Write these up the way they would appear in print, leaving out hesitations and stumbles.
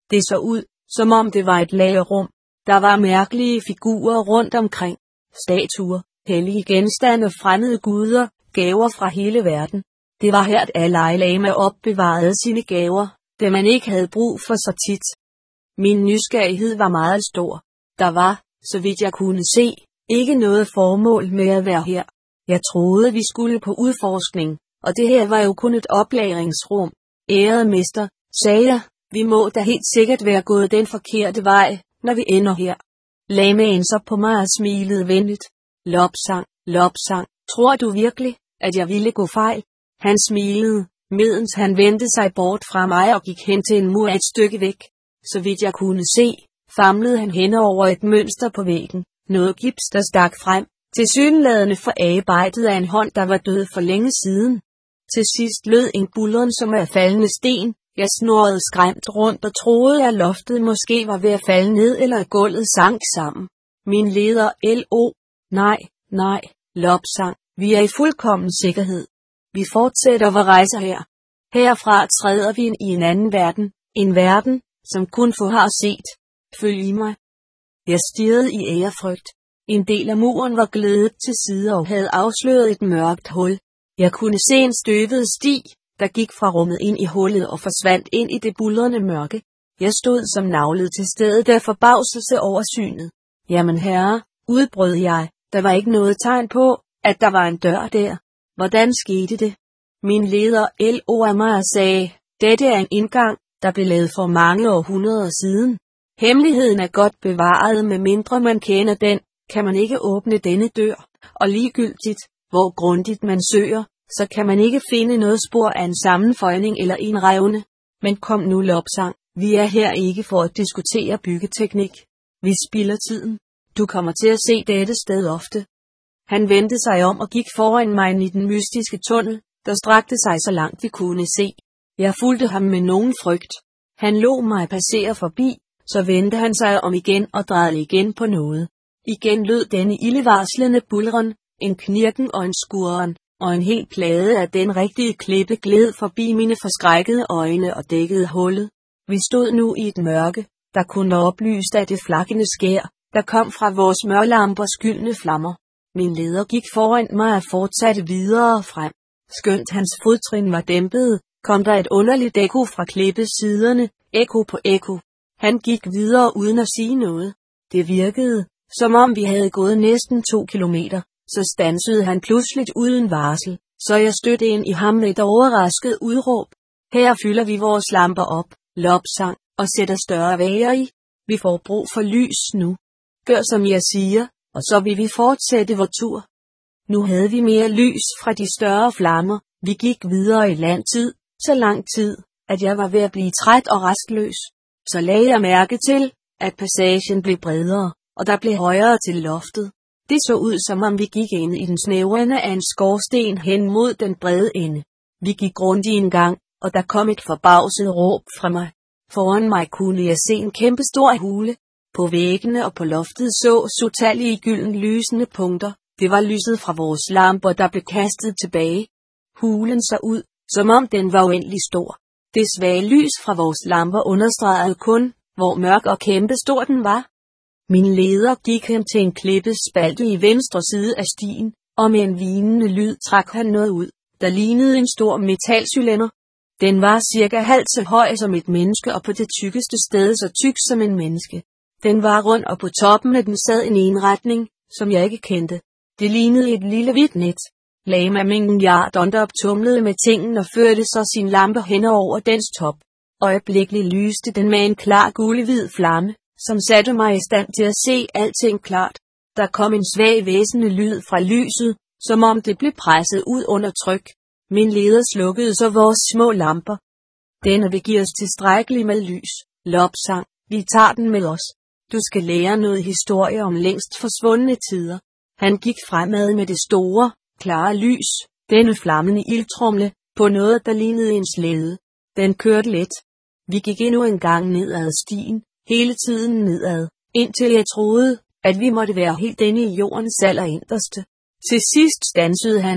Det så ud, som om det var et lagerrum. Der var mærkelige figurer rundt omkring. Statuer, hellige genstande, fremmede guder, gaver fra hele verden. Det var her, at Dalai Lama opbevarede sine gaver, da man ikke havde brug for så tit. Min nysgerrighed var meget stor. Der var, så vidt jeg kunne se, ikke noget formål med at være her. Jeg troede, vi skulle på udforskning, og det her var jo kun et oplagringsrum. Ærede mester, sagde jeg, vi må da helt sikkert være gået den forkerte vej, når vi ender her. Lamaen så på mig og smilede venligt. Lobsang, tror du virkelig, at jeg ville gå fejl? Han smilede, medens han vendte sig bort fra mig og gik hen til en mur et stykke væk. Så vidt jeg kunne se, famlede han hen over et mønster på væggen, noget gips der stak frem, tilsyneladende forarbejdet af en hånd, der var død for længe siden. Til sidst lød en buldren som af faldende sten. Jeg snurrede skræmt rundt og troede, at loftet måske var ved at falde ned eller at gulvet sank sammen. Min leder L.O. Nej, Lobsang, vi er i fuldkommen sikkerhed. Vi fortsætter vores rejse her. Herfra træder vi ind i en anden verden, en verden, som kun få har set. Følg i mig. Jeg stirrede i ærefrygt. En del af muren var glædet til side og havde afsløret et mørkt hul. Jeg kunne se en støvet sti, der gik fra rummet ind i hullet og forsvandt ind i det buldrende mørke. Jeg stod som naglet til stedet af forbavselse over synet. Jamen herre, udbrød jeg, der var ikke noget tegn på, at der var en dør der. Hvordan skete det? Min leder L.O. af mig sagde, dette er en indgang, der blev lavet for mange århundreder siden. Hemmeligheden er godt bevaret, med mindre man kender den, kan man ikke åbne denne dør, og ligegyldigt, hvor grundigt man søger, så kan man ikke finde noget spor af en sammenføjning eller en revne. Men kom nu Lobsang, vi er her ikke for at diskutere byggeteknik. Vi spilder tiden. Du kommer til at se dette sted ofte. Han vendte sig om og gik foran mig i den mystiske tunnel, der strakte sig så langt vi kunne se. Jeg fulgte ham med nogen frygt. Han lod mig passere forbi, så vendte han sig om igen og drejede igen på noget. Igen lød denne ildevarslende buldren, en knirken og en skurren, og en hel plade af den rigtige klippe gled forbi mine forskrækkede øjne og dækkede hullet. Vi stod nu i et mørke, der kun var oplyst af det flakkende skær, der kom fra vores smørlampers gyldne flammer. Min leder gik foran mig og fortsatte videre frem. Skønt hans fodtrin var dæmpet, kom der et underligt ekko fra klippesiderne, ekko på ekko. Han gik videre uden at sige noget. Det virkede, som om vi havde gået næsten 2 kilometer, så standsede han pludseligt uden varsel, så jeg stødte ind i ham med et overrasket udråb. Her fylder vi vores lamper op, Lobsang, og sætter større væger i. Vi får brug for lys nu. Gør som jeg siger, og så vil vi fortsætte vor tur. Nu havde vi mere lys fra de større flammer. Vi gik videre i lang tid, så lang tid, at jeg var ved at blive træt og rastløs. Så lagde jeg mærke til, at passagen blev bredere, og der blev højere til loftet. Det så ud, som om vi gik ind i den snævre ende af en skorsten hen mod den brede ende. Vi gik rundt i en gang, og der kom et forbavset råb fra mig. Foran mig kunne jeg se en kæmpe stor hule. På væggene og på loftet så utallige gylden lysende punkter. Det var lyset fra vores lamper, der blev kastet tilbage. Hulen så ud, som om den var uendelig stor. Det svage lys fra vores lamper understregede kun, hvor mørk og kæmpe stor den var. Min leder gik hen til en klippespalte i venstre side af stien, og med en hvinende lyd trak han noget ud, der lignede en stor metalcylinder. Den var cirka halvt så høj som et menneske og på det tykkeste sted så tyk som en menneske. Den var rund og på toppen af den sad en indretning, som jeg ikke kendte. Det lignede et lille hvidt net. Lama Mingyar Dondop tumlede med tingen og førte så sin lampe hen over dens top. Øjeblikkeligt lyste den med en klar gulhvid flamme, som satte mig i stand til at se alting klart. Der kom en svag væsende lyd fra lyset, som om det blev presset ud under tryk. Min leder slukkede så vores små lamper. Denne vil give os tilstrækkeligt med lys. Lobsang, vi tager den med os. Du skal lære noget historie om længst forsvundne tider. Han gik fremad med det store, klare lys, denne flammende ildtrumle, på noget der lignede en slæde. Den kørte let. Vi gik endnu en gang nedad stien, hele tiden nedad, indtil jeg troede, at vi måtte være helt inde i jordens allerinderste. Til sidst standsede han.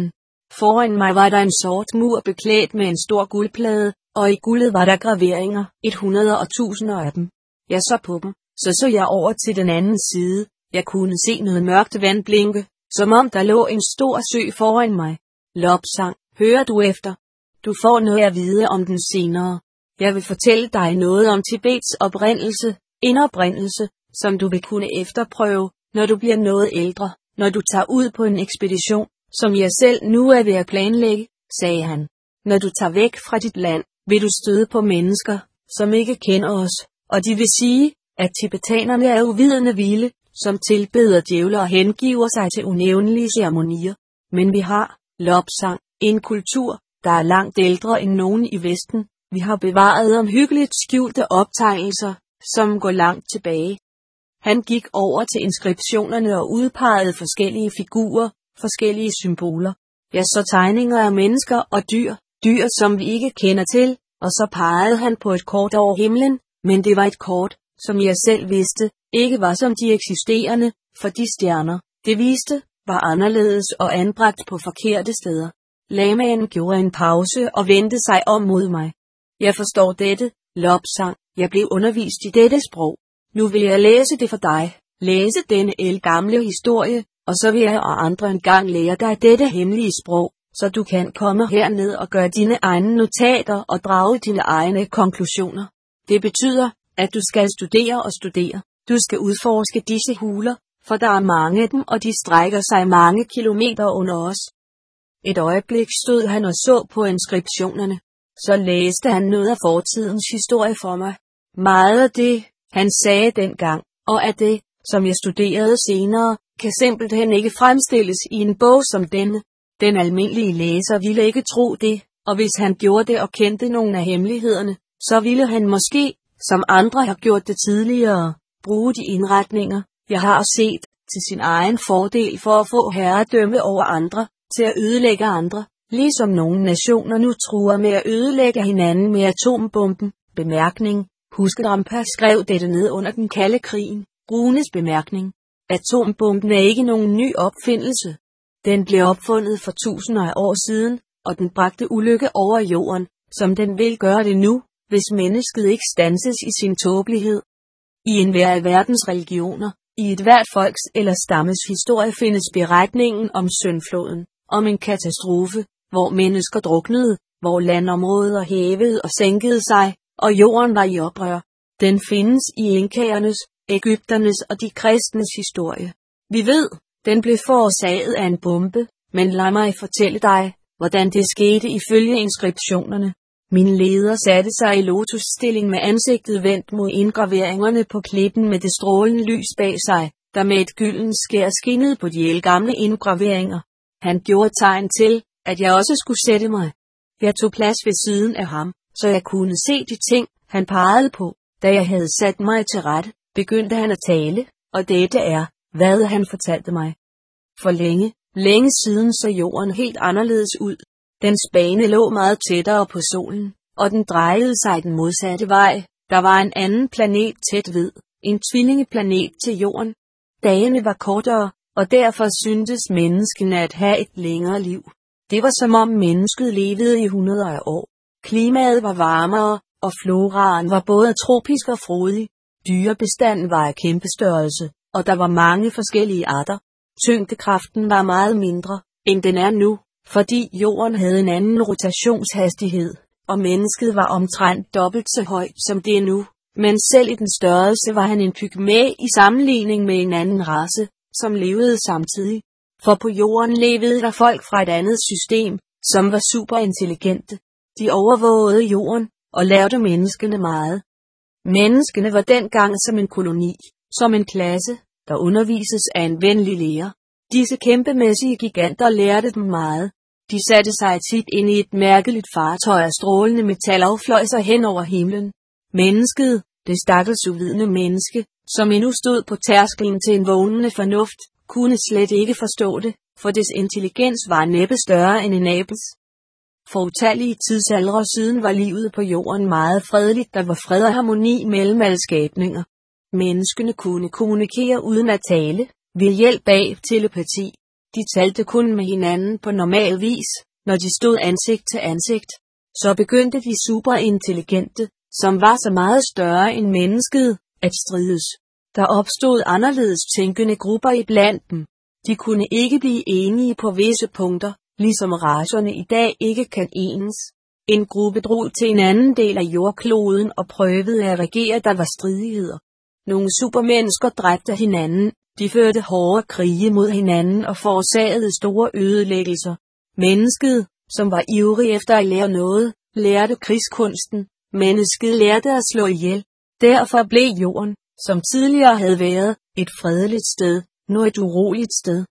Foran mig var der en sort mur beklædt med en stor guldplade, og i guldet var der graveringer, 100 og tusinder af dem. Jeg så på dem, så jeg over til den anden side. Jeg kunne se noget mørkt vand blinke, som om der lå en stor sø foran mig. Lopsang, hører du efter? Du får noget at vide om den senere. Jeg vil fortælle dig noget om Tibets oprindelse, en oprindelse, som du vil kunne efterprøve, når du bliver noget ældre, når du tager ud på en ekspedition, som jeg selv nu er ved at planlægge, sagde han. Når du tager væk fra dit land, vil du støde på mennesker, som ikke kender os, og de vil sige, at tibetanerne er uvidende vilde, som tilbeder djævle og hengiver sig til unævnlige ceremonier. Men vi har, Lopsang, en kultur, der er langt ældre end nogen i Vesten. Vi har bevaret omhyggeligt skjulte optegnelser, som går langt tilbage. Han gik over til inskriptionerne og udpegede forskellige figurer, forskellige symboler. Jeg så tegninger af mennesker og dyr som vi ikke kender til, og så pegede han på et kort over himlen, men det var et kort, som jeg selv vidste, ikke var som de eksisterende, for de stjerner, det viste, var anderledes og anbragt på forkerte steder. Lamaen gjorde en pause og vendte sig om mod mig. Jeg forstår dette, Lopsang, jeg blev undervist i dette sprog. Nu vil jeg læse det for dig, læse denne ældgamle historie, og så vil jeg og andre engang lære dig dette hemmelige sprog, så du kan komme herned og gøre dine egne notater og drage dine egne konklusioner. Det betyder, at du skal studere og studere. Du skal udforske disse huler, for der er mange af dem, og de strækker sig mange kilometer under os. Et øjeblik stod han og så på inskriptionerne. Så læste han noget af fortidens historie for mig. Meget af det, han sagde dengang, og af det, som jeg studerede senere, kan simpelthen ikke fremstilles i en bog som denne. Den almindelige læser ville ikke tro det, og hvis han gjorde det og kendte nogle af hemmelighederne, så ville han måske, som andre har gjort det tidligere, bruge de indretninger, jeg har set, til sin egen fordel for at få herredømme over andre, til at ødelægge andre, ligesom nogle nationer nu truer med at ødelægge hinanden med atombomben. Bemærkning. Husk, Rampa skrev dette ned under den kalde krigen. Runes bemærkning. Atombomben er ikke nogen ny opfindelse. Den blev opfundet for tusinder af år siden, og den bragte ulykke over jorden, som den vil gøre det nu, hvis mennesket ikke standses i sin tåbelighed. I enhver af verdens religioner, i et hvert folks eller stammes historie findes beretningen om syndfloden, om en katastrofe, hvor mennesker druknede, hvor landområder hævede og sænkede sig, og jorden var i oprør. Den findes i inkaernes, egypternes og de kristnes historie. Vi ved, den blev forårsaget af en bombe, men lad mig fortælle dig, hvordan det skete ifølge inskriptionerne. Min leder satte sig i lotusstilling med ansigtet vendt mod indgraveringerne på klippen med det strålende lys bag sig, der med et gyldent skær skinnede på de ældgamle indgraveringer. Han gjorde tegn til, at jeg også skulle sætte mig. Jeg tog plads ved siden af ham, så jeg kunne se de ting, han pegede på. Da jeg havde sat mig til rette, begyndte han at tale, og dette er, hvad han fortalte mig. For længe siden så jorden helt anderledes ud. Dens bane lå meget tættere på solen, og den drejede sig den modsatte vej. Der var en anden planet tæt ved, en tvillingeplanet til jorden. Dagene var kortere, og derfor syntes menneskene at have et længere liv. Det var som om mennesket levede i hundreder af år. Klimaet var varmere, og floraen var både tropisk og frodig. Dyrebestanden var af kæmpe størrelse, og der var mange forskellige arter. Tyngdekraften var meget mindre, end den er nu, fordi jorden havde en anden rotationshastighed, og mennesket var omtrent dobbelt så højt som det er nu. Men selv i den størrelse var han en pygmæ i sammenligning med en anden race, som levede samtidig. For på jorden levede der folk fra et andet system, som var superintelligente. De overvågede jorden, og lærte menneskene meget. Menneskene var dengang som en koloni, som en klasse, der undervises af en venlig lærer. Disse kæmpemæssige giganter lærte dem meget. De satte sig tit ind i et mærkeligt fartøj af strålende metal og fløj sig hen over himlen. Mennesket, det stakkels uvidende menneske, som endnu stod på tærsklen til en vågnende fornuft, kunne slet ikke forstå det, for dets intelligens var næppe større end en abels. For utallige tidsaldre siden var livet på jorden meget fredeligt, der var fred og harmoni mellem alle skabninger. Menneskene kunne kommunikere uden at tale, ved hjælp af telepati. De talte kun med hinanden på normal vis, Når de stod ansigt til ansigt, så begyndte de superintelligente, som var så meget større end mennesket, at strides. Der opstod anderledes tænkende grupper iblandt dem. De kunne ikke blive enige på visse punkter, ligesom racerne i dag ikke kan enes. En gruppe drog til en anden del af jordkloden og prøvede at regere, der var stridigheder. Nogle supermennesker dræbte hinanden, de førte hårde krige mod hinanden og forårsagede store ødelæggelser. Mennesket, som var ivrig efter at lære noget, lærte krigskunsten. Mennesket lærte at slå ihjel. Derfor blev jorden, som tidligere havde været, et fredeligt sted, nu et uroligt sted.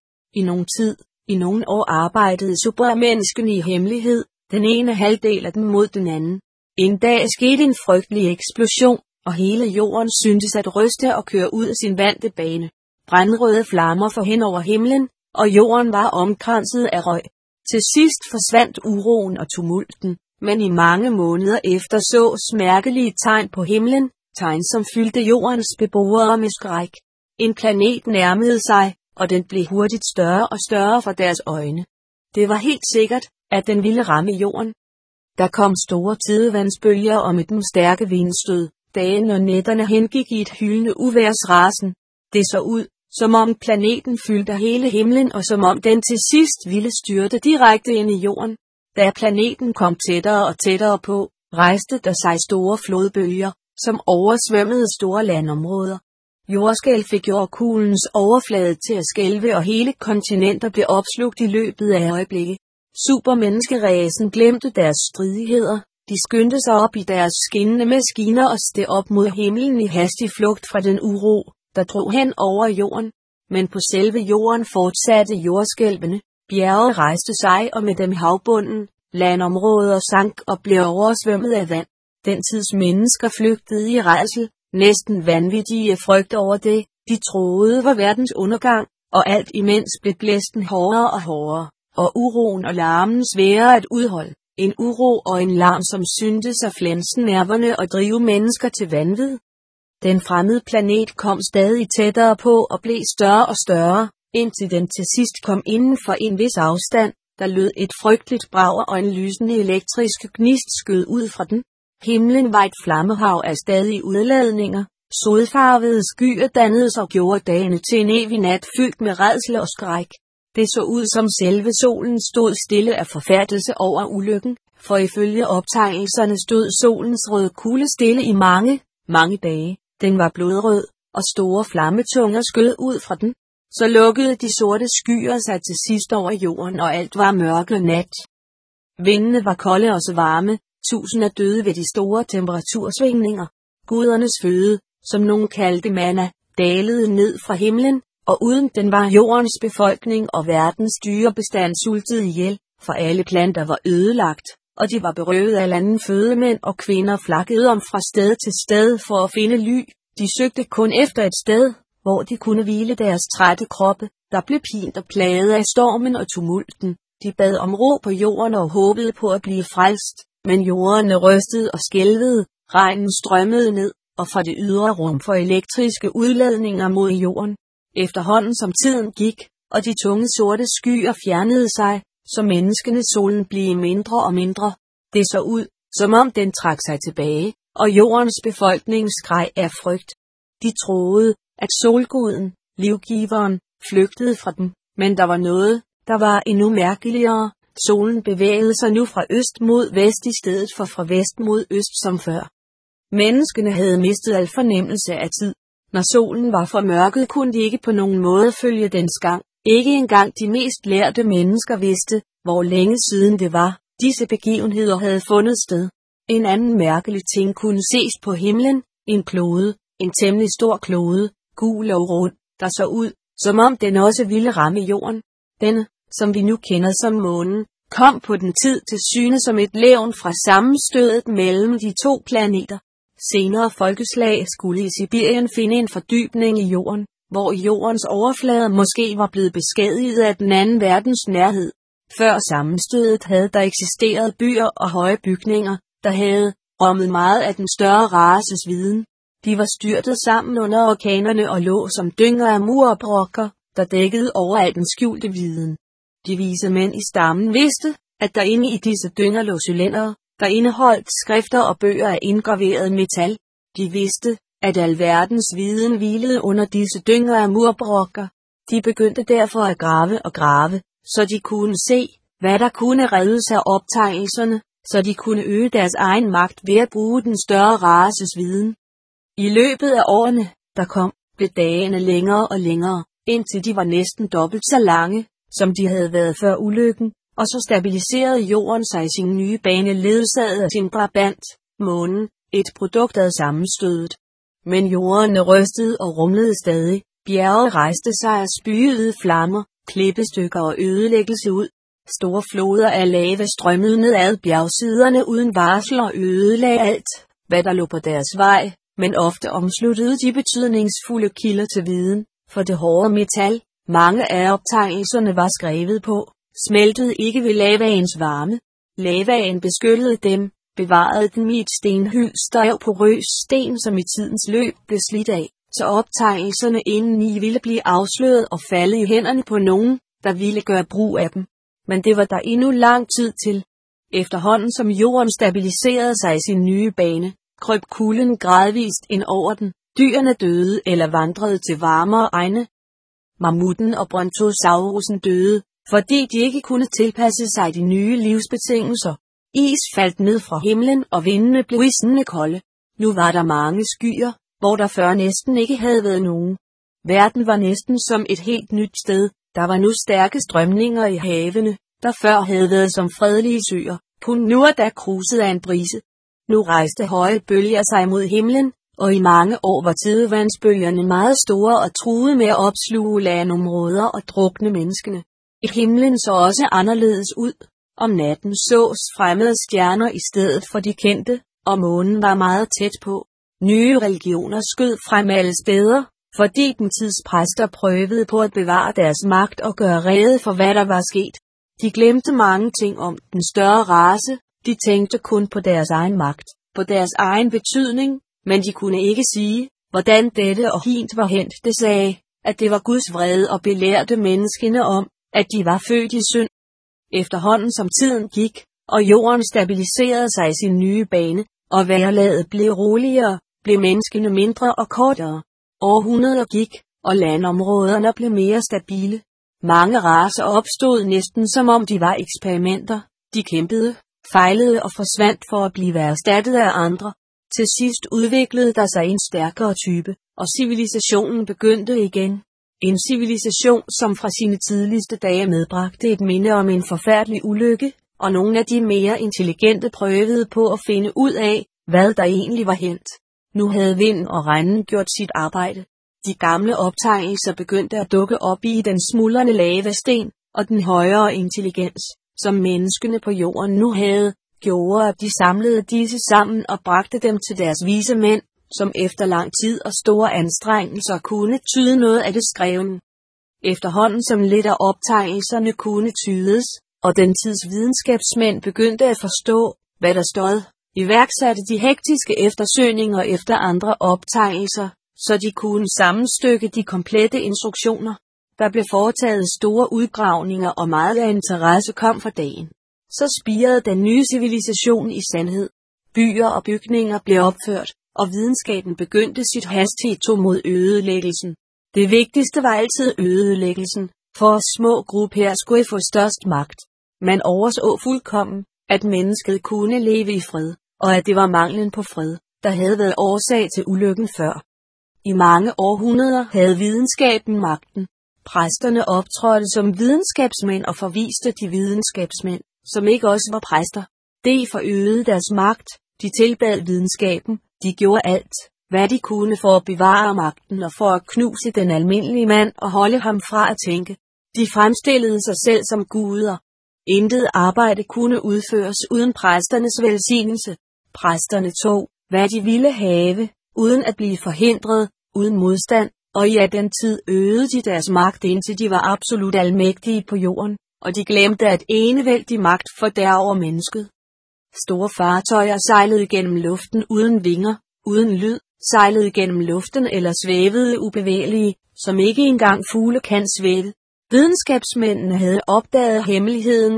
I nogle år arbejdede supermenneskene i hemmelighed, den ene halvdel af dem mod den anden. En dag skete en frygtelig eksplosion, og hele jorden syntes at ryste og køre ud af sin vante bane. Brandrøde flammer for hen over himlen, og jorden var omkranset af røg. Til sidst forsvandt uroen og tumulten, men i mange måneder efter sås mærkelige tegn på himlen, tegn som fyldte jordens beboere med skræk. En planet nærmede sig, og den blev hurtigt større og større for deres øjne. Det var helt sikkert, at den ville ramme jorden. Der kom store tidevandsbølger og med dem stærke vindstød. Dagen og nætterne hengik i et hyldende uværsrasen. Det så ud, som om planeten fyldte hele himlen og som om den til sidst ville styrte direkte ind i jorden. Da planeten kom tættere og tættere på, rejste der sig store flodbølger, som oversvømmede store landområder. Jordskælv fik jordkuglens overflade til at skælve, og hele kontinenter blev opslugt i løbet af øjeblikke. Supermenneskeræsen glemte deres stridigheder. De skyndte sig op i deres skinnende maskiner og steg op mod himlen i hastig flugt fra den uro, der drog hen over jorden. Men på selve jorden fortsatte jordskælvene. Bjerge rejste sig, og med dem havbunden. Landområder sank og blev oversvømmet af vand. Den tids mennesker flygtede i rædsel, næsten vanvittige frygt over det, de troede var verdens undergang, og alt imens blev blæsten hårdere og hårdere, og uroen og larmen sværere at udholde. En uro og en larm, som syntes at flænse nerverne og drive mennesker til vanvid. Den fremmede planet kom stadig tættere på og blev større og større, indtil den til sidst kom inden for en vis afstand. Der lød et frygteligt brag, og en lysende elektrisk gnist skød ud fra den. Himlen var et flammehav af stadige udladninger. Sodfarvede skyer dannedes og gjorde dagene til en evig nat fyldt med rædsel og skræk. Det så ud som selve solen stod stille af forfærdelse over ulykken, for ifølge optegnelserne stod solens røde kugle stille i mange dage. Den var blodrød, og store flammetunger skød ud fra den. Så lukkede de sorte skyer sig til sidst over jorden, og alt var mørke nat. Vindene var kolde og så varme, tusinder døde ved de store temperatursvingninger. Gudernes føde, som nogen kaldte manna, dalede ned fra himlen, og uden den var jordens befolkning og verdens dyrebestand sultet ihjel, for alle planter var ødelagt, og de var berøvet af anden føde. Mænd og kvinder flakkede om fra sted til sted for at finde ly. De søgte kun efter et sted, hvor de kunne hvile deres trætte kroppe, der blev pint og plaget af stormen og tumulten. De bad om ro på jorden og håbede på at blive frelst, men jordene rystede og skælvede, regnen strømmede ned, og fra det ydre rum for elektriske udladninger mod jorden. Efterhånden som tiden gik, og de tunge sorte skyer fjernede sig, så menneskenes solen blev mindre og mindre. Det så ud, som om den trak sig tilbage, og jordens befolkning skreg af frygt. De troede, at solguden, livgiveren, flygtede fra dem, men der var noget, der var endnu mærkeligere. Solen bevægede sig nu fra øst mod vest i stedet for fra vest mod øst som før. Menneskene havde mistet al fornemmelse af tid. Når solen var for mørket, kunne de ikke på nogen måde følge dens gang. Ikke engang de mest lærte mennesker vidste, hvor længe siden det var, disse begivenheder havde fundet sted. En anden mærkelig ting kunne ses på himlen, en klode, en temmelig stor klode, gul og rund, der så ud, som om den også ville ramme jorden. Denne, som vi nu kender som månen, kom på den tid til syne som et levn fra sammenstødet mellem de to planeter. Senere folkeslag skulle i Sibirien finde en fordybning i jorden, hvor jordens overflade måske var blevet beskadiget af den anden verdens nærhed. Før sammenstødet havde der eksisteret byer og høje bygninger, der havde rummet meget af den større races viden. De var styrtet sammen under orkanerne og lå som dynger af mur og brokker, der dækkede over al den skjulte viden. De vise mænd i stammen vidste, at der inde i disse dynger lå cylindere, der indeholdt skrifter og bøger af indgraveret metal. De vidste, at alverdens viden hvilede under disse dynger af murbrokker. De begyndte derfor at grave, så de kunne se, hvad der kunne reddes af optegnelserne, så de kunne øge deres egen magt ved at bruge den større races viden. I løbet af årene, der kom, blev dagene længere og længere, indtil de var næsten dobbelt så lange, som de havde været før ulykken, og så stabiliserede jorden sig i sin nye bane ledsaget af sin brabant, månen, et produkt af sammenstødet. Men jorden rystede og rumlede stadig, bjerge rejste sig og spyede flammer, klippestykker og ødelæggelse ud. Store floder af lava strømmede ned ad bjergsiderne uden varsel og ødelagde alt, hvad der lå på deres vej, men ofte omsluttede de betydningsfulde kilder til viden, for det hårde metal, mange af optegnelserne var skrevet på, smeltede ikke ved lavaens varme. Lavaen beskyttede dem, bevarede dem i et stenhylster af porøs sten, som i tidens løb blev slidt af, så optegnelserne indeni ville blive afsløret og falde i hænderne på nogen, der ville gøre brug af dem. Men det var der endnu lang tid til. Efterhånden som jorden stabiliserede sig i sin nye bane, krøb kulden gradvist ind over den, dyrene døde eller vandrede til varmere egne. Mammuten og brontosaurusen døde, fordi de ikke kunne tilpasse sig de nye livsbetingelser. Is faldt ned fra himlen, og vindene blev isende kolde. Nu var der mange skyer, hvor der før næsten ikke havde været nogen. Verden var næsten som et helt nyt sted. Der var nu stærke strømninger i havene, der før havde været som fredelige søer, kun nu og da kruset af en brise. Nu rejste høje bølger sig mod himlen, og i mange år var tidevandsbølgerne meget store og truede med at opsluge landområder og drukne menneskene. Himlen så også anderledes ud. Om natten sås fremmede stjerner i stedet for de kendte, og månen var meget tæt på. Nye religioner skød frem alle steder, fordi den tids præster prøvede på at bevare deres magt og gøre rede for hvad der var sket. De glemte mange ting om den større race, de tænkte kun på deres egen magt, på deres egen betydning, men de kunne ikke sige, hvordan dette og hint var hent. Det sagde, at det var Guds vrede og belærte menneskene om, at de var født i synd. Efterhånden som tiden gik, og jorden stabiliserede sig i sin nye bane, og vejrlaget blev roligere, blev menneskene mindre og kortere. Århundreder gik, og landområderne blev mere stabile. Mange racer opstod næsten som om de var eksperimenter. De kæmpede, fejlede og forsvandt for at blive erstattet af andre. Til sidst udviklede der sig en stærkere type, og civilisationen begyndte igen. En civilisation, som fra sine tidligste dage medbragte et minde om en forfærdelig ulykke, og nogle af de mere intelligente prøvede på at finde ud af, hvad der egentlig var hændt. Nu havde vinden og regnen gjort sit arbejde. De gamle optegnelser begyndte at dukke op i den smuldrende lavasten, og den højere intelligens, som menneskene på jorden nu havde, gjorde, at de samlede disse sammen og bragte dem til deres vise mænd, som efter lang tid og store anstrengelser kunne tyde noget af det skrevne. Efterhånden som lidt af optegnelserne kunne tydes, og den tids videnskabsmænd begyndte at forstå, hvad der stod, iværksatte de hektiske eftersøgninger efter andre optegnelser, så de kunne sammenstykke de komplette instruktioner. Der blev foretaget store udgravninger, og meget af interesse kom for dagen. Så spirede den nye civilisation i sandhed. Byer og bygninger blev opført, og videnskaben begyndte sit hastige tog mod ødelæggelsen. Det vigtigste var altid ødelæggelsen, for små grupper skulle få størst magt. Man overså fuldkommen, at mennesket kunne leve i fred, og at det var manglen på fred, der havde været årsag til ulykken før. I mange århundreder havde videnskaben magten. Præsterne optrådte som videnskabsmænd og forviste de videnskabsmænd, som ikke også var præster. Det forøgede deres magt, de tilbad videnskaben, de gjorde alt, hvad de kunne for at bevare magten og for at knuse den almindelige mand og holde ham fra at tænke. De fremstillede sig selv som guder. Intet arbejde kunne udføres uden præsternes velsignelse. Præsterne tog, hvad de ville have, uden at blive forhindret, uden modstand, og i den tid øgede de deres magt indtil de var absolut almægtige på jorden, og de glemte at enevældig magt fordærver mennesket. Store fartøjer sejlede gennem luften uden vinger, uden lyd, sejlede gennem luften eller svævede ubevægelige, som ikke engang fugle kan svæve. Videnskabsmændene havde opdaget hemmeligheden om,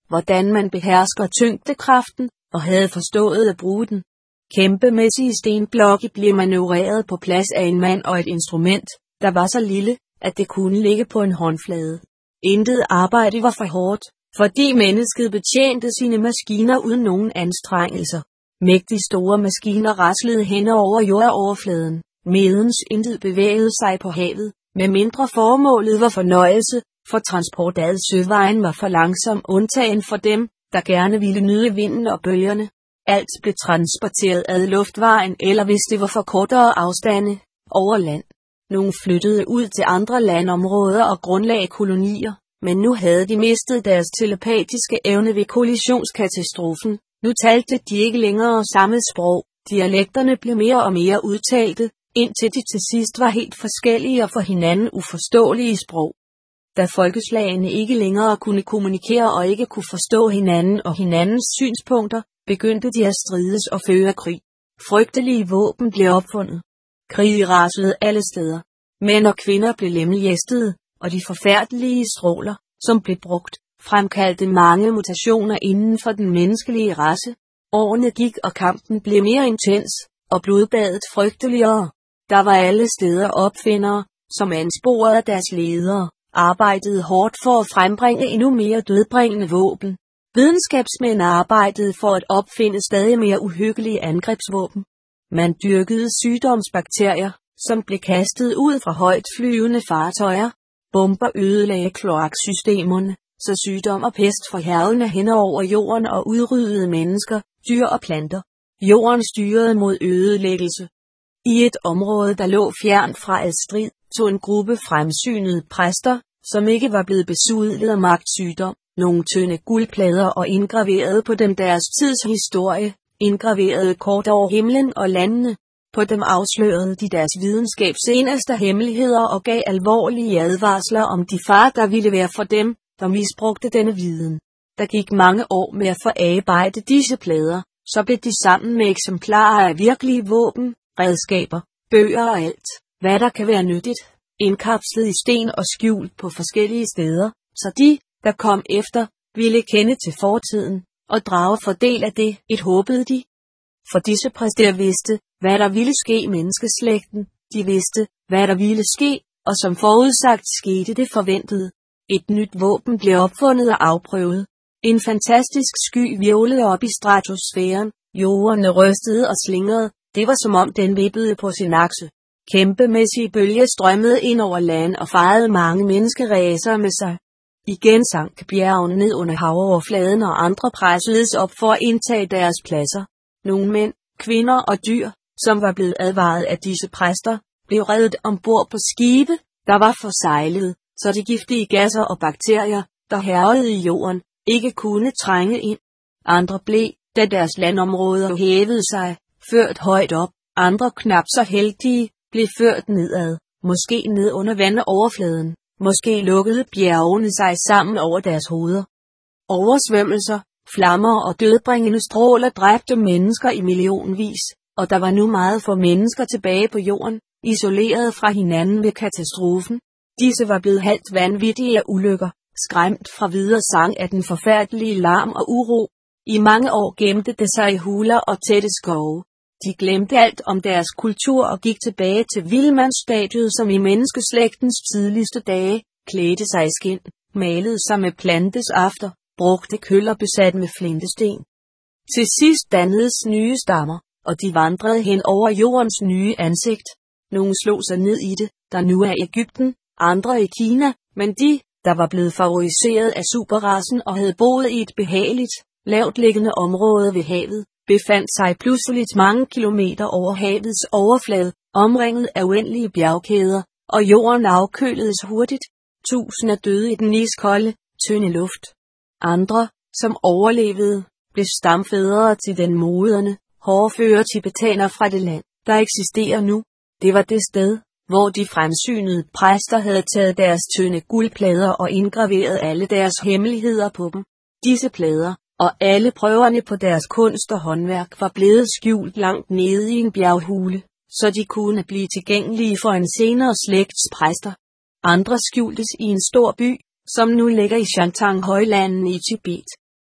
hvordan man behersker tyngdekraften, og havde forstået at bruge den. Kæmpemæssige stenblokke blev manøvreret på plads af en mand og et instrument, der var så lille, at det kunne ligge på en håndflade. Intet arbejde var for hårdt, fordi mennesket betjente sine maskiner uden nogen anstrengelser. Mægtige store maskiner raslede hen over jordoverfladen, medens intet bevægede sig på havet, med mindre formålet var fornøjelse, for transport ad søvejen var for langsom undtagen for dem, der gerne ville nyde vinden og bølgerne. Alt blev transporteret ad luftvejen eller hvis det var for kortere afstande, over land. Nogle flyttede ud til andre landområder og grundlagde kolonier, men nu havde de mistet deres telepatiske evne ved kollisionskatastrofen. Nu talte de ikke længere samme sprog, dialekterne blev mere og mere udtalte, indtil de til sidst var helt forskellige og for hinanden uforståelige sprog. Da folkeslagene ikke længere kunne kommunikere og ikke kunne forstå hinanden og hinandens synspunkter, begyndte de at strides og føre krig. Frygtelige våben blev opfundet. Krig rasede alle steder. Mænd og kvinder blev lemlæstede, og de forfærdelige stråler, som blev brugt, fremkaldte mange mutationer inden for den menneskelige race. Årene gik, og kampen blev mere intens, og blodbadet frygteligere. Der var alle steder opfindere, som ansporede deres ledere, arbejdede hårdt for at frembringe endnu mere dødbringende våben. Videnskabsmænd arbejdede for at opfinde stadig mere uhyggelige angrebsvåben. Man dyrkede sygdomsbakterier, som blev kastet ud fra højt flyvende fartøjer. Bomber ødelagde kloaksystemerne, så sygdom og pest forhærgede hen over jorden og udryddede mennesker, dyr og planter. Jorden styrede mod ødelæggelse. I et område, der lå fjernt fra al strid, tog en gruppe fremsynede præster, som ikke var blevet besudlet af magtsygdom, nogle tynde guldplader og indgraverede på dem deres tids historie, indgraverede kort over himlen og landene. På dem afslørede de deres videnskabs eneste hemmeligheder og gav alvorlige advarsler om de farer, der ville være for dem, der misbrugte denne viden. Der gik mange år med at forarbejde disse plader, så blev de sammen med eksemplarer af virkelige våben, redskaber, bøger og alt, hvad der kan være nyttigt, indkapslet i sten og skjult på forskellige steder, så de, der kom efter, ville kende til fortiden, og drage fordel af det, håbede de. For disse præster vidste, hvad der ville ske menneskeslægten, de vidste, hvad der ville ske, og som forudsagt skete det forventede. Et nyt våben blev opfundet og afprøvet. En fantastisk sky hvirvlede op i stratosfæren, jordene rystede og slingrede, det var som om den vippede på sin akse. Kæmpemæssige bølger strømmede ind over land og fejede mange menneskeræser med sig. Igen sank bjergene ned under havoverfladen og andre pressedes op for at indtage deres pladser. Nogle mænd, kvinder og dyr, som var blevet advaret af disse præster, blev reddet ombord på skibe, der var forsejlet, så de giftige gasser og bakterier, der hærgede i jorden, ikke kunne trænge ind. Andre blev, da deres landområder hævede sig, ført højt op, andre knap så heldige, blev ført nedad, måske ned under vandoverfladen, måske lukkede bjergene sig sammen over deres hoveder. Oversvømmelser, flammer og dødbringende stråler dræbte mennesker i millionvis, og der var nu meget få mennesker tilbage på jorden, isoleret fra hinanden ved katastrofen. Disse var blevet halvt vanvittige af ulykker, skræmt fra videre sang af den forfærdelige larm og uro. I mange år gemte det sig i huler og tætte skove. De glemte alt om deres kultur og gik tilbage til vildmandsstadiet, som i menneskeslægtens tidligste dage, klædte sig i skind, malede sig med plantes after, brugte køller besat med flintesten. Til sidst dannedes nye stammer, og de vandrede hen over jordens nye ansigt. Nogle slog sig ned i det, der nu er Egypten, andre i Kina, men de, der var blevet favoriseret af superrassen og havde boet i et behageligt, lavtliggende område ved havet, befandt sig pludseligt mange kilometer over havets overflade, omringet af uendelige bjergkæder, og jorden afkøledes hurtigt. Tusinder døde i den iskolde, tynde luft. Andre, som overlevede, blev stamfædre til den moderne, hårdføre tibetaner fra det land, der eksisterer nu. Det var det sted, hvor de fremsynede præster havde taget deres tynde guldplader og indgraveret alle deres hemmeligheder på dem. Disse plader, og alle prøverne på deres kunst og håndværk var blevet skjult langt nede i en bjerghule, så de kunne blive tilgængelige for en senere slægts præster. Andre skjultes i en stor by, som nu ligger i Shantung-højlandene i Tibet.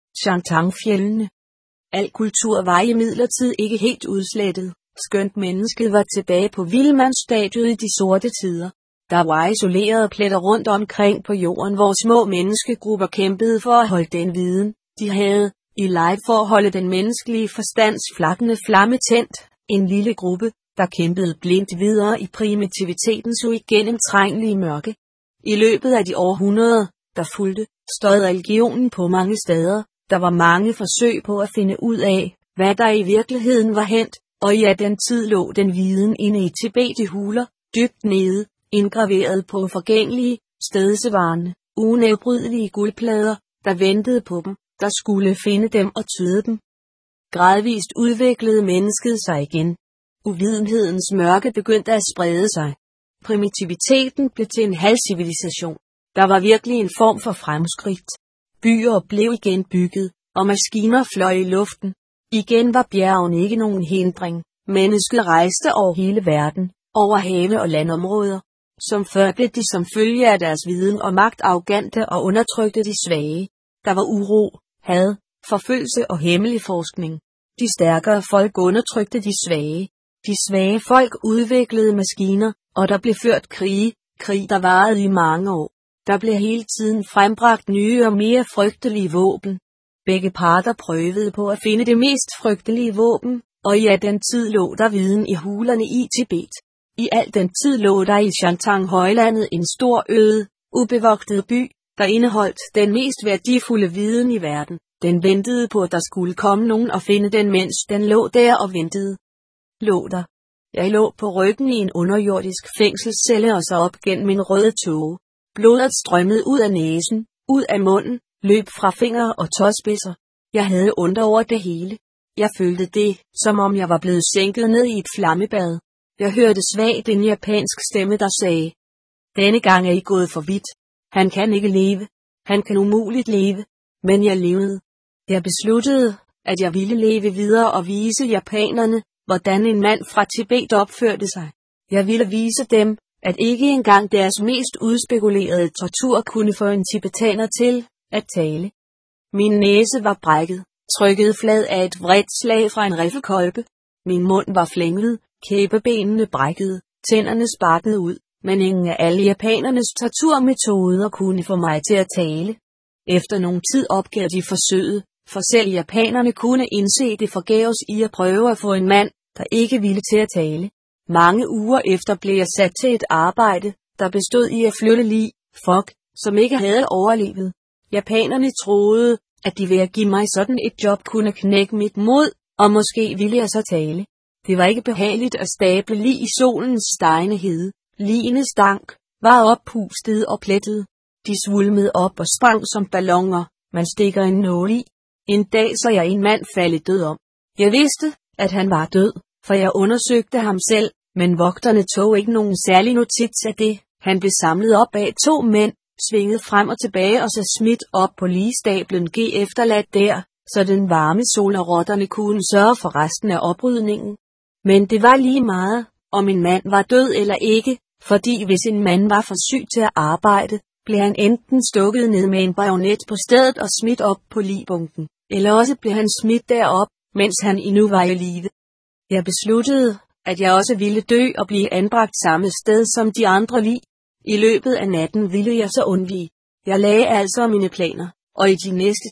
Shantung-fjeldene. Al kultur var imidlertid ikke helt udslettet, skønt mennesket var tilbage på vildmandsstadiet i de sorte tider. Der var isolerede pletter rundt omkring på jorden, hvor små menneskegrupper kæmpede for at holde den viden, de havde, i live for at holde den menneskelige forstands flakkende flamme tændt. En lille gruppe, der kæmpede blindt videre i primitivitetens uigennemtrængelige mørke. I løbet af de århundreder, der fulgte, stod religionen på mange steder. Der var mange forsøg på at finde ud af, hvad der i virkeligheden var hændt, og i den tid lå den viden inde i Tibet i huler, dybt nede, indgraveret på forgængelige, stedsevarende, unedbrydelige guldplader, der ventede på dem, der skulle finde dem og tyde dem. Gradvist udviklede mennesket sig igen. Uvidenhedens mørke begyndte at sprede sig. Primitiviteten blev til en halvcivilisation. Der var virkelig en form for fremskridt. Byer blev igen bygget, og maskiner fløj i luften. Igen var bjergene ikke nogen hindring. Mennesket rejste over hele verden, over have og landområder. Som før blev de som følge af deres viden og magt arrogante og undertrykte de svage. Der var uro, had, forfølgelse og hemmelig forskning. De stærkere folk undertrykte de svage. De svage folk udviklede maskiner, og der blev ført krig der varede i mange år. Der blev hele tiden frembragt nye og mere frygtelige våben. Begge parter prøvede på at finde det mest frygtelige våben, og i den tid lå der viden i hulerne i Tibet. I al den tid lå der i Shantung-højlandet en stor øde, ubevogtet by, der indeholdt den mest værdifulde viden i verden. Den ventede på, at der skulle komme nogen og finde den, mens den lå der og ventede. Lå der. Jeg lå på ryggen i en underjordisk fængselscelle og så op gennem en rød tåge. Blodet strømmede ud af næsen, ud af munden, løb fra fingre og tåspidser. Jeg havde ondt over det hele. Jeg følte det, som om jeg var blevet sænket ned i et flammebad. Jeg hørte svagt en japansk stemme, der sagde: "Denne gang er I gået for vidt. Han kan ikke leve. Han kan umuligt leve." Men jeg levede. Jeg besluttede, at jeg ville leve videre og vise japanerne, hvordan en mand fra Tibet opførte sig. Jeg ville vise dem, at ikke engang deres mest udspekulerede tortur kunne få en tibetaner til at tale. Min næse var brækket, trykket flad af et vredt slag fra en riffelkolbe. Min mund var flænget, kæbebenene brækkede, tænderne sparkede ud, men ingen af alle japanernes torturmetoder kunne få mig til at tale. Efter nogen tid opgav de forsøget, for selv japanerne kunne indse det forgæves i at prøve at få en mand, der ikke ville til at tale. Mange uger efter blev jeg sat til et arbejde, der bestod i at flytte folk, som ikke havde overlevet. Japanerne troede, at de ved at give mig sådan et job kunne knække mit mod, og måske ville jeg så tale. Det var ikke behageligt at stable lig i solens stegende hede. Ligene stank, var oppustet og plettet. De svulmede op og sprang som balloner, man stikker en nål i. En dag så jeg en mand falde død om. Jeg vidste, at han var død, for jeg undersøgte ham selv, men vogterne tog ikke nogen særlig notits af det. Han blev samlet op af 2 mænd, svinget frem og tilbage og så smidt op på ligestablen efterladt der, så den varme sol og rotterne kunne sørge for resten af oprydningen. Men det var lige meget, om en mand var død eller ikke, fordi hvis en mand var for syg til at arbejde, blev han enten stukket ned med en bajonet på stedet og smidt op på ligbunken, eller også blev han smidt derop, mens han endnu var i live. Jeg besluttede, at jeg også ville dø og blive anbragt samme sted som de andre lig. I løbet af natten ville jeg så undvige. Jeg lagde altså mine planer, og i de næste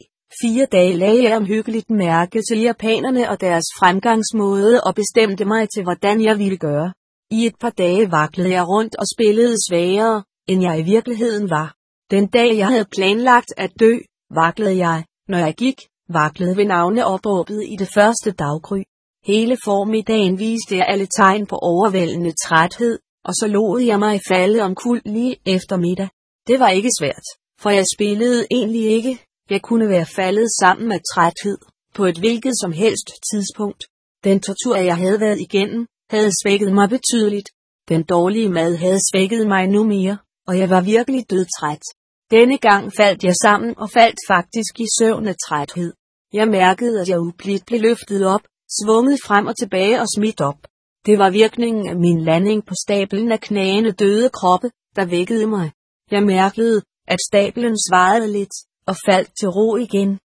3-4 dage lagde jeg omhyggeligt mærke til japanerne og deres fremgangsmåde og bestemte mig til, hvordan jeg ville gøre. I et par dage vaklede jeg rundt og spillede svagere, end jeg i virkeligheden var. Den dag jeg havde planlagt at dø, vaklede jeg, når jeg gik, vaklede ved navneopråbet i det første daggry. Hele formiddagen viste jeg alle tegn på overvældende træthed, og så lod jeg mig falde omkuld lige efter middag. Det var ikke svært, for jeg spillede egentlig ikke. Jeg kunne være faldet sammen med træthed, på et hvilket som helst tidspunkt. Den tortur jeg havde været igennem, havde svækket mig betydeligt. Den dårlige mad havde svækket mig nu mere, og jeg var virkelig dødtræt. Denne gang faldt jeg sammen og faldt faktisk i søvn af træthed. Jeg mærkede, at jeg ublidt blev løftet op, svunget frem og tilbage og smidt op. Det var virkningen af min landing på stablen af knagende døde kroppe, der vækkede mig. Jeg mærkede, at stablen svarede lidt, og faldt til ro igen.